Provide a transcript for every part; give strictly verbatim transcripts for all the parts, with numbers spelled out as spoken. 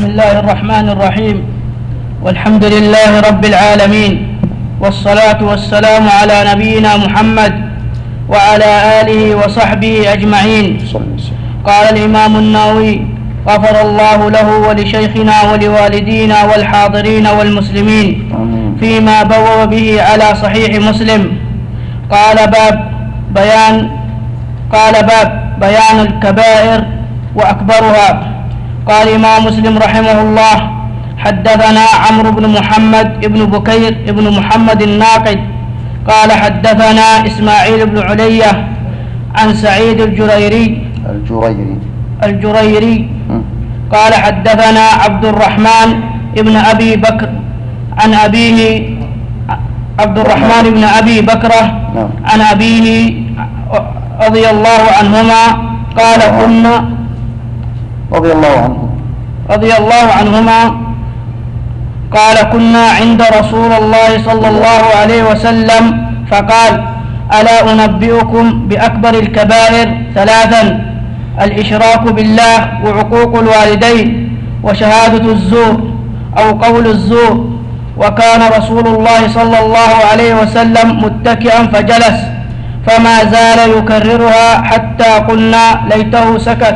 بسم الله الرحمن الرحيم، والحمد لله رب العالمين، والصلاة والسلام على نبينا محمد وعلى آله وصحبه أجمعين. قال الإمام النووي غفر الله له ولشيخنا ولوالدينا والحاضرين والمسلمين فيما بوأ به على صحيح مسلم. قال باب بيان قال باب بيان الكبائر وأكبرها. قال الإمام مسلم رحمه الله حدثنا عمرو بن محمد بن بكير بن محمد الناقد قال حدثنا إسماعيل بن علية عن سعيد الجريري الجريري الجريري قال حدثنا عبد الرحمن بن أبي بكر عن أبيه عبد الرحمن بن أبي بكرة عن أبيه رضي الله عنهما قال كنا رضي الله عنه رضي الله عنهما قال كنا عند رسول الله صلى الله عليه وسلم فقال ألا أنبئكم بأكبر الكبائر ثلاثا: الإشراك بالله وعقوق الوالدين وشهادة الزور أو قول الزور. وكان رسول الله صلى الله عليه وسلم متكئا فجلس فما زال يكررها حتى قلنا ليته سكت.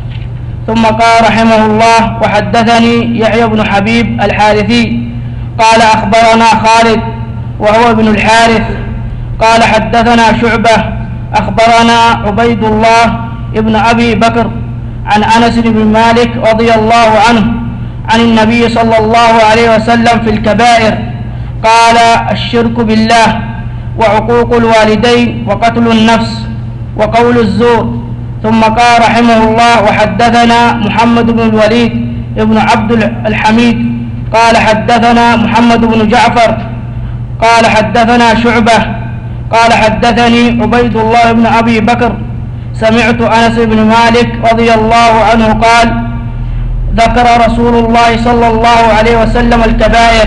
ثم قال رحمه الله وحدثني يحيى بن حبيب الحارثي قال أخبرنا خالد وهو ابن الحارث قال حدثنا شعبة أخبرنا عبيد الله ابن أبي بكر عن أنس بن مالك رضي الله عنه عن النبي صلى الله عليه وسلم في الكبائر قال: الشرك بالله وعقوق الوالدين وقتل النفس وقول الزور. ثم قال رحمه الله وحدثنا محمد بن الوليد ابن عبد الحميد قال حدثنا محمد بن جعفر قال حدثنا شعبة قال حدثني عبيد الله بن أبي بكر سمعت أنس بن مالك رضي الله عنه قال: ذكر رسول الله صلى الله عليه وسلم الكبائر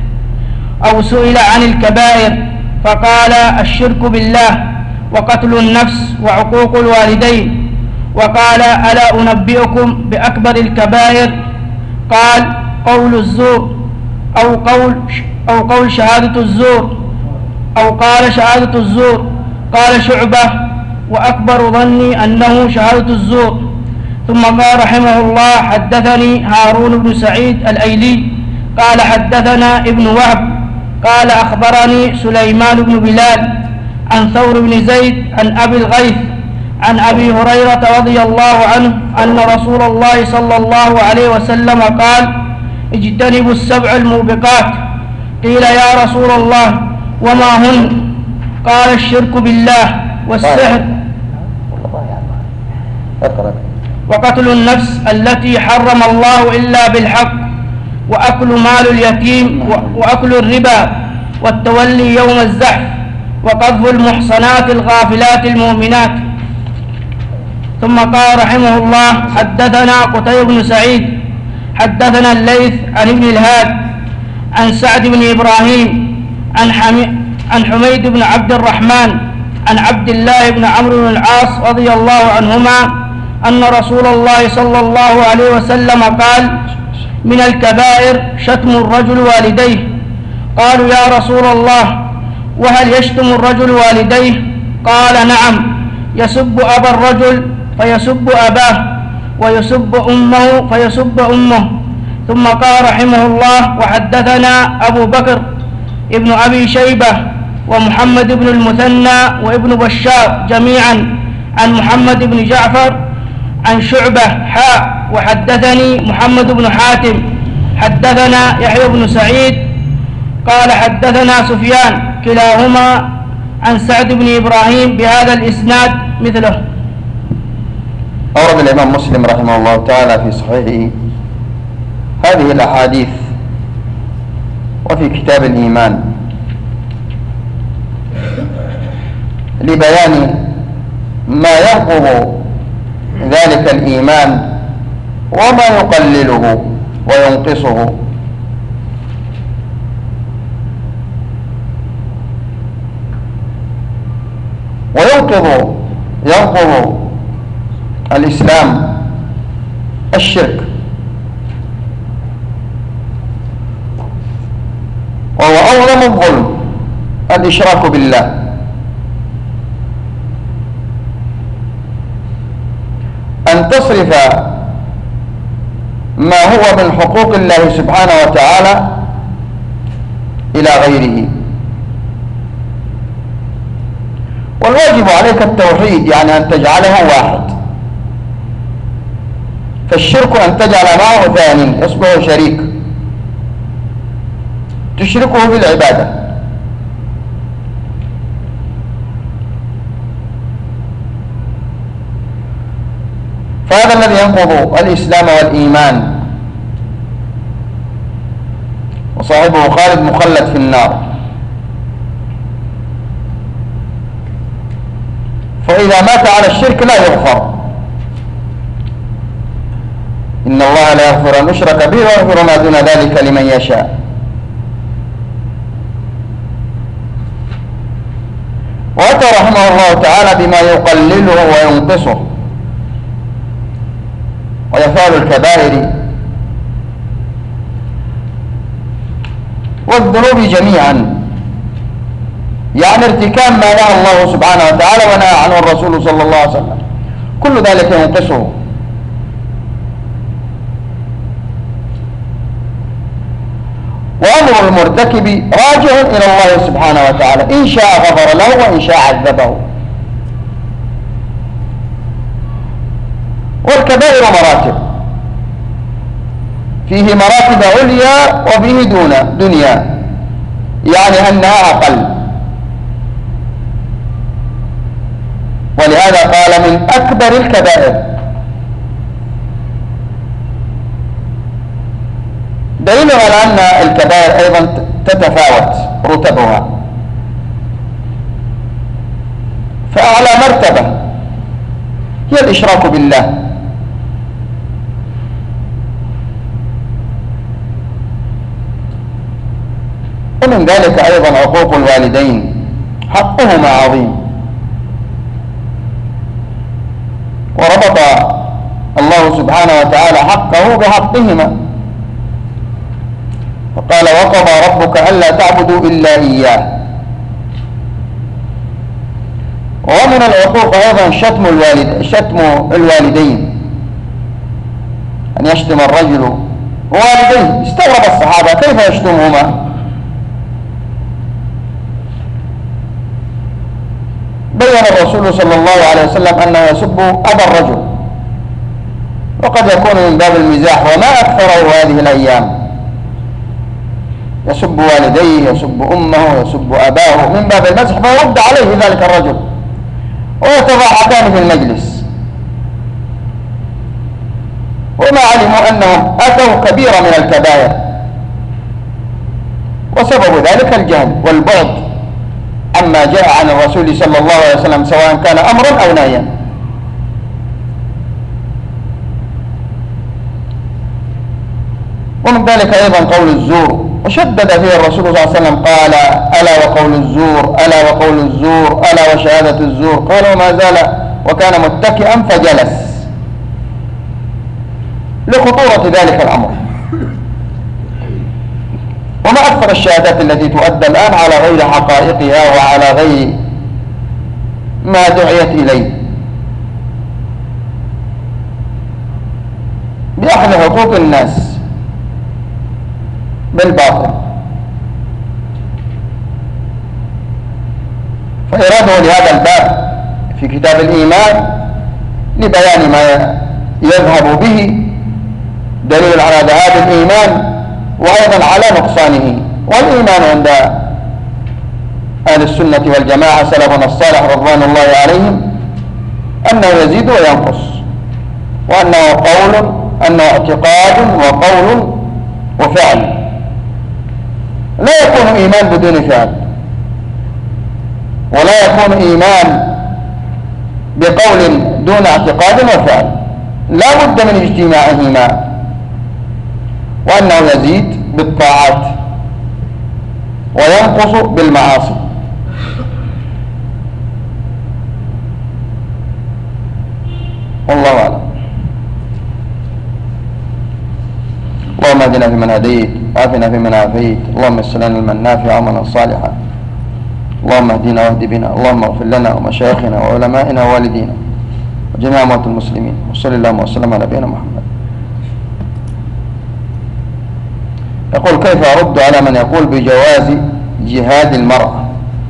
أو سئل عن الكبائر فقال: الشرك بالله وقتل النفس وعقوق الوالدين. وقال: ألا أنبئكم بأكبر الكبائر؟ قال: قول الزور أو قول أو قول شهادة الزور أو قال شهادة الزور. قال شعبة: وأكبر ظني أنه شهادة الزور. ثم قال رحمه الله حدثني هارون بن سعيد الأيلي قال حدثنا ابن وهب قال أخبرني سليمان بن بلال عن ثور بن زيد عن أبي الغيث عن أبي هريرة رضي الله عنه أن رسول الله صلى الله عليه وسلم قال: اجتنبوا السبع الموبقات. قيل: يا رسول الله وما هن؟ قال: الشرك بالله والسحر وقتل النفس التي حرم الله إلا بالحق وأكل مال اليتيم وأكل الربا والتولي يوم الزحف وقذف المحصنات الغافلات المؤمنات. ثم قال رحمه الله حدثنا قتيبة بن سعيد حدثنا الليث عن ابن الهاد عن سعد بن إبراهيم عن, عن حميد بن عبد الرحمن عن عبد الله بن عمرو بن العاص رضي الله عنهما أن رسول الله صلى الله عليه وسلم قال: من الكبائر شتم الرجل والديه. قالوا: يا رسول الله وهل يشتم الرجل والديه؟ قال: نعم، يسب أبا الرجل فيسب أباه ويسب أمه فيسب أمه. ثم قال رحمه الله وحدثنا أبو بكر ابن أبي شيبة ومحمد بن المثنى وابن بشار جميعا عن محمد بن جعفر عن شعبة حاء وحدثني محمد بن حاتم حدثنا يحيى بن سعيد قال حدثنا سفيان كلاهما عن سعد بن إبراهيم بهذا الإسناد مثله. أورد الإمام مسلم رحمه الله تعالى في صحيحه هذه الأحاديث وفي كتاب الإيمان لبيان ما ينقض ذلك الإيمان وما يقلله وينقصه. وينقض ينقض الإسلام الشرك الظلم الإشراك بالله. أن تصرف ما هو من حقوق الله سبحانه وتعالى إلى غيره. والواجب عليك التوحيد، يعني أن تجعله واحد. فالشرك أن تجعل معه ثاني يصبح شريك، تشركه بالعبادة. فهذا الذي ينقض الإسلام والإيمان، وصاحبه خالد مخلد في النار. فإذا مات على الشرك لا يغفر. إن الله لا يغفر أن يشرك به ويغفر ما دون ذلك لمن يشاء. وأتى رحمه الله تعالى بما يقلله وينقصه ويفعل الكبائر والذنوب جميعا، يعني ارتكاب ما نهى الله سبحانه وتعالى ونهى عنه الرسول صلى الله عليه وسلم، كل ذلك ينقصه. وأمر المرتكب راجع إلى الله سبحانه وتعالى، إن شاء غفر له وإن شاء عذبه. والكبائر مراتب، فيه مراتب عليا وفيه دون دنيا، يعني أنها أقل. ولهذا قال من أكبر الكبائر. دليل على أن الكبائر أيضا تتفاوت رتبها، فأعلى مرتبة هي الإشراك بالله، ومن ذلك أيضا عقوق الوالدين، حقهما عظيم. وربط الله سبحانه وتعالى حقه بحقهما، فقال وقضى ربك ألا تعبدوا إلا إياه. ومن العقوق أيضا شتم الوالد شتم الوالدين، أن يشتم الرجل والديه. استغرب الصحابة كيف يشتمهما؟ بين الرسول صلى الله عليه وسلم أنه يسب أبا الرجل، وقد يكون من باب المزاح، وما أكثره هذه الأيام، يسب والديه، يسب أمه، يسب أباه من باب المزح، فيرد عليه ذلك الرجل ويتضاحكان في المجلس، وما علموا أنهم أتوا كبيرة من الكبائر، وسبب ذلك الجهل والبعد عما جاء عن الرسول صلى الله عليه وسلم، سواء كان أمرا أو نهيا. ومن ذلك أيضا قول الزور، وشدد فيه الرسول صلى الله عليه وسلم، قال ألا وقول الزور، ألا وقول الزور، ألا وشهادة الزور. قال وما زال وكان متكئا فجلس، لخطورة ذلك الأمر. وما أكثر الشهادات التي تؤدى الآن على غير حقائقها وعلى غير ما دعيت إليه، بأخذ حقوق الناس بالباطل. فإراده لهذا الباب في كتاب الإيمان لبيان ما يذهب به دليل على ذهاب الإيمان وأيضا على نقصانه. والإيمان عند أهل السنة والجماعة سلفنا الصالح رضوان الله عليهم أنه يزيد وينقص، وأنه قول أنه اعتقاد وقول وفعل، لا يكون إيمان بدون فعل، ولا يكون إيمان بقول دون اعتقاد وفعل، لا بد من اجتماعهما. وأنه يزيد بالطاعات وينقص بالمعاصي. والله أعلم. اللهم اهدنا فيمن هديت وعافنا فيمن عافيت، اللهم يسر لنا علما نافعا وعملا صالحا، اللهم اهدنا واهد بنا، اللهم اغفر لنا ومشايخنا وعلمائنا ووالدينا وجميع اموات المسلمين، وصلى اللهم وسلم على نبينا محمد. يقول: كيف ارد على من يقول بجواز جهاد المرأة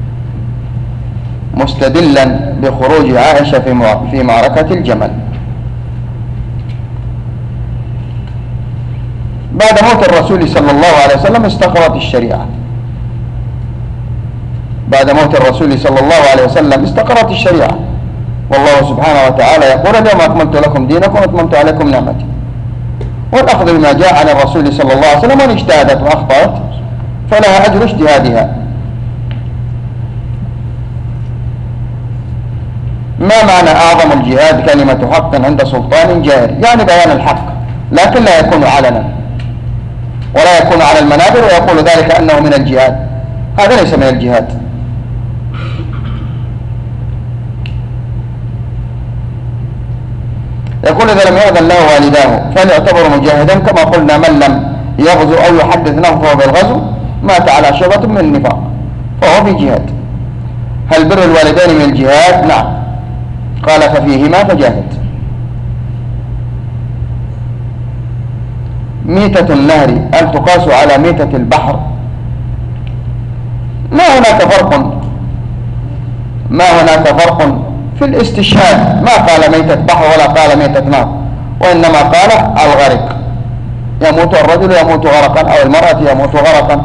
مستدلا بخروج عائشة في معركة الجمل؟ بعد موت الرسول صلى الله عليه وسلم استقرت الشريعة. بعد موت الرسول صلى الله عليه وسلم استقرت الشريعة، والله سبحانه وتعالى يقول: اليوم أكملت لكم دينكم وأتممت عليكم نعمتي. والأخذ بما جاء عن الرسول صلى الله عليه وسلم، وإن اجتهدت وأخطأت فلها أجر اجتهادها. ما معنى أعظم الجهاد كلمة حق عند سلطان جائر؟ يعني بيان الحق، لكن لا يكون علنا ولا يكون على المنابر ويقول ذلك أنه من الجهاد، هذا ليس من الجهاد. يقول: إذا لم يأذن له والداه فهل يعتبر مجاهدا؟ كما قلنا: من لم يغزو أو يحدث له فهو بالغزو مات على شعبة من النفاق فهو في جهاد. هل بر الوالدين من الجهاد؟ نعم، قال: ففيهما فجاهد. ميتة النهر هل تقاس على ميتة البحر؟ ما هناك فرق ما هناك فرق في الاستشهاد، ما قال ميتة بحر ولا قال ميتة نار، وإنما قال الغرق، يموت الرجل يموت غرقا أو المرأة يموت غرقا.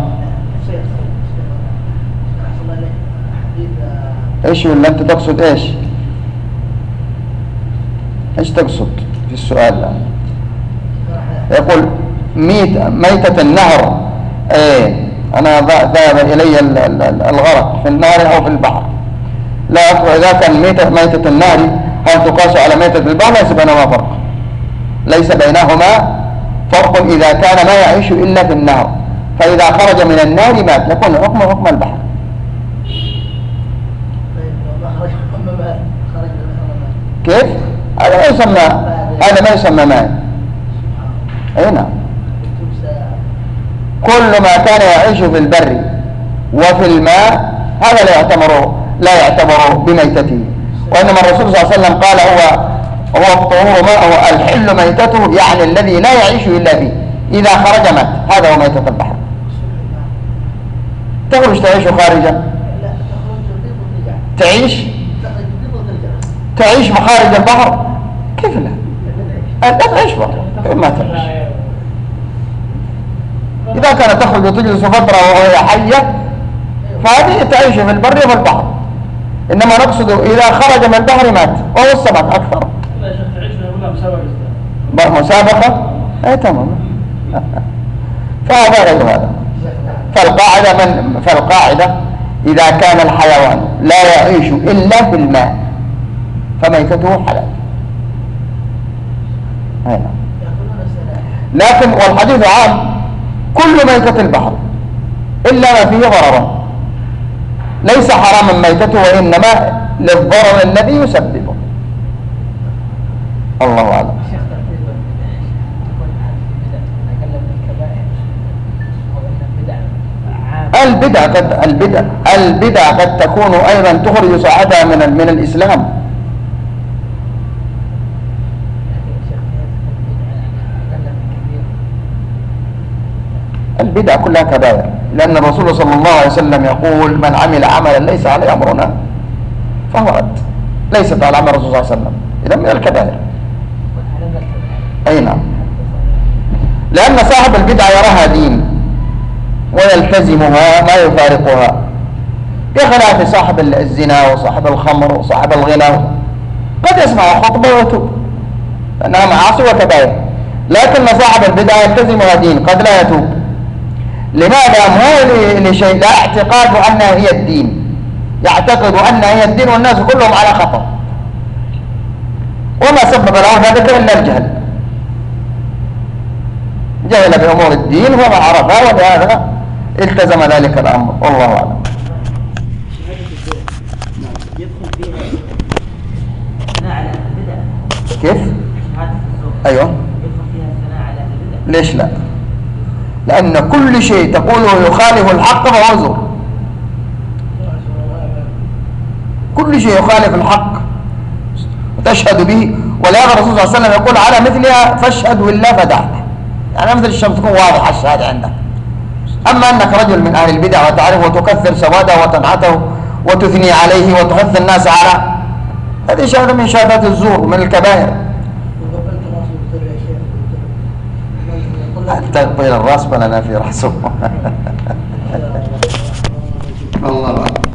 ايش ولا انت تقصد ايش؟ ايش تقصد في السؤال الآن؟ يقول ميت ميتة النهر، ايه انا ذهب الي الغرق في النهر او في البحر، لا اذا كان ميتة ميتة النهر هل تقاس على ميتة البحر؟ ليس بينهما فرق، ليس بينهما فرق اذا كان ما يعيش الا في النهر، فاذا خرج من النهر مات يكون حكمه حكم البحر. كيف؟ هذا ما يسمى هذا ما يسمى ماء. اي نعم، كل ما كان يعيش في البر وفي الماء هذا لا يعتبر لا يعتبر بميتته، وانما الرسول صلى الله عليه وسلم قال: هو هو الطهور ماءه الحل ميتته، يعني الذي لا يعيش الا فيه، اذا خرج مات، هذا هو ميتة البحر. تخرج تعيش خارجا؟ تعيش تعيش مخارج البحر؟ كيف لا؟ لا تعيش بحر، ما تعيش. إذا كانت تخرج وتجلس فترة وهي حية فهذه تعيش في البر وفي البحر، إنما نقصد إذا خرج من البحر مات، وهو السمك أكثر. مسابقة؟ أي تمام. فهذا غير هذا. فالقاعدة من فالقاعدة إذا كان الحيوان لا يعيش إلا في الماء فميتته حلال. هنا. لكن والحديث عام كل ميتة البحر إلا ما فيه ضرر، ليس حراما ميتته وإنما للضرر الذي يسببه. الله أعلم. البدع قد البدع البدع قد تكون أيضا تخرج صاحبها من من الإسلام. البدع كلها كبائر، لأن الرسول صلى الله عليه وسلم يقول: من عمل عملا ليس عليه أمرنا فهو رد. ليست على عمل الرسول صلى الله عليه وسلم، إذا من الكبائر. أي نعم، لأن صاحب البدع يراها دين ويلتزمها ما يفارقها، بخلاف صاحب الزنا وصاحب الخمر وصاحب الغنى، قد يسمع خطبة ويتوب لأنها معاصي وكبائر، لكن صاحب البدع يلتزمها دين قد لا يتوب. لماذا؟ مو لشيء، لا اعتقاد أنها هي الدين، يعتقد أنها هي الدين والناس كلهم على خطأ، وما سبب له ذلك إلا الجهل، جهل بأمور الدين وما عرفها، ولهذا التزم ذلك الأمر، والله أعلم. يدخل فيها الثناء على البدع. كيف؟ ايوه. يدخل فيها الثناء على البدع. ليش لا؟ لأن كل شيء تقوله يخالف الحق فهو زور. كل شيء يخالف الحق وتشهد به، ولهذا الرسول صلى الله عليه وسلم يقول على مثلها فاشهد بالله فدعك، يعني مثل الشمس تكون واضحة الشهادة عندك. أما أنك رجل من أهل البدع وتعرف وتكثر سواده وتنعته وتثني عليه وتحث الناس على، هذه شهادة من شهادات الزور ومن الكبائر. حتى يطيل الراس فلنا في رأسه. الله أكبر.